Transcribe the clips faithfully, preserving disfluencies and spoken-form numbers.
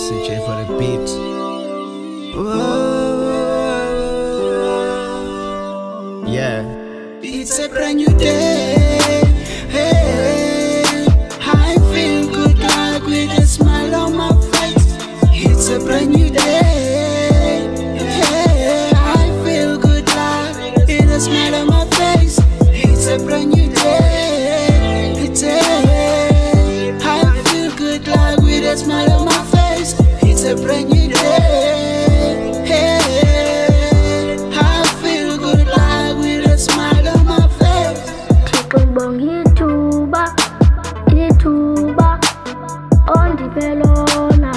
C J for the beat. Yeah. It's a brand new day. Hey, I feel good like with a smile on my face. It's a brand new day. Hey, I feel good like with a smile on my face. It's a brand new day. It's a, I feel good like with a smile on my face. It's a brand new day. Hey, I feel good like with a smile on my face. Bong ituba, ituba, on the pelona.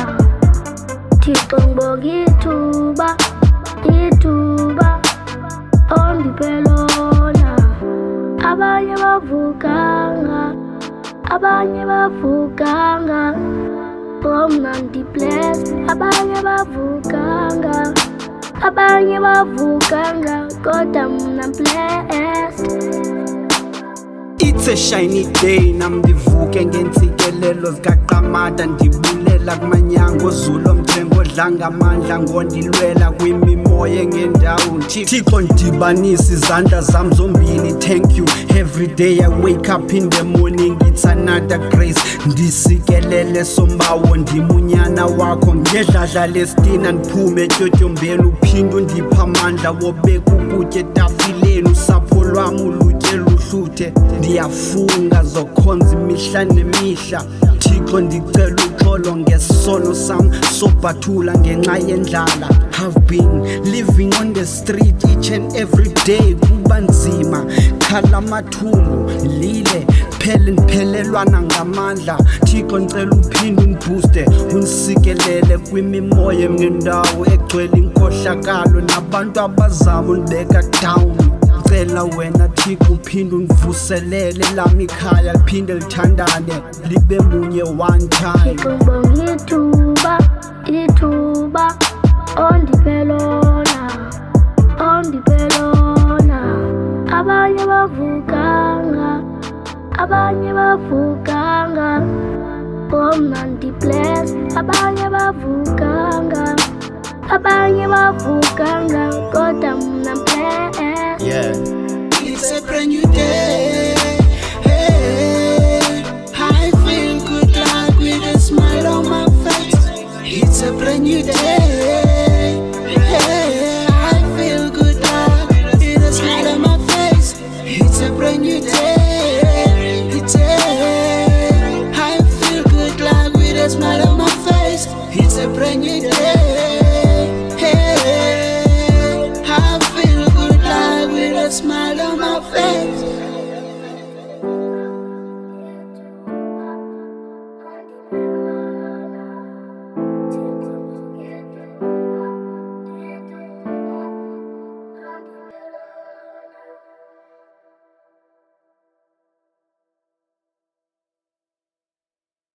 Tipong bong ituba, ituba, on the pelona. Abanye bavukanga, abanye bavukanga. From nanti blessed, abanye bavukanga, abanye bavukanga. God I'm blessed. It's a shiny day, namdivuke ngentsikelelo zikaqamata ndibulela kumanyango Zulu omthengo dlanga amandla ngondilwela kwimimoya ngendawo Thixo ndibanisa izandla zam zombini thank you every day I wake up in the morning it's another grace ndisikelele sombawo ndimunyana wakho ngedladla lestina ndiphume etyotyombe uphinde undipha amandla wobeka ukutya etafileni usapho lwam ulutye luhluthe ndiyafunga zokhonza imihla nemihla Thixo ndicela uxolo ngesono sam sobhathula ngenxa yendlala I've been living on the street each and every day kuba nzima khala amathumbu lile phele ndiphelelwana ngamandla Thixo ndicela uphinde undibooste undisikelele kwimimoya emngendawo egcwele inkohlakalo nabantu abazama undibeka down Cela wena Thixo uphinde undivuselele lami ikhaya liphinde lithandane libe munye one time Bong ituba, ituba, on the pelona, on the pelona. Abanye bavukanga, abanye bavukanga. From nanti blessed, abanye bavukanga, abanye bavukanga. God I'm blessed. Yeah. It's a brand new day. Hey, I feel good like with a smile on my face. It's a brand new day. Hey, I feel good like with a smile on my face. It's a brand new day. It's a, I feel good like with a smile on my face. It's a brand new day.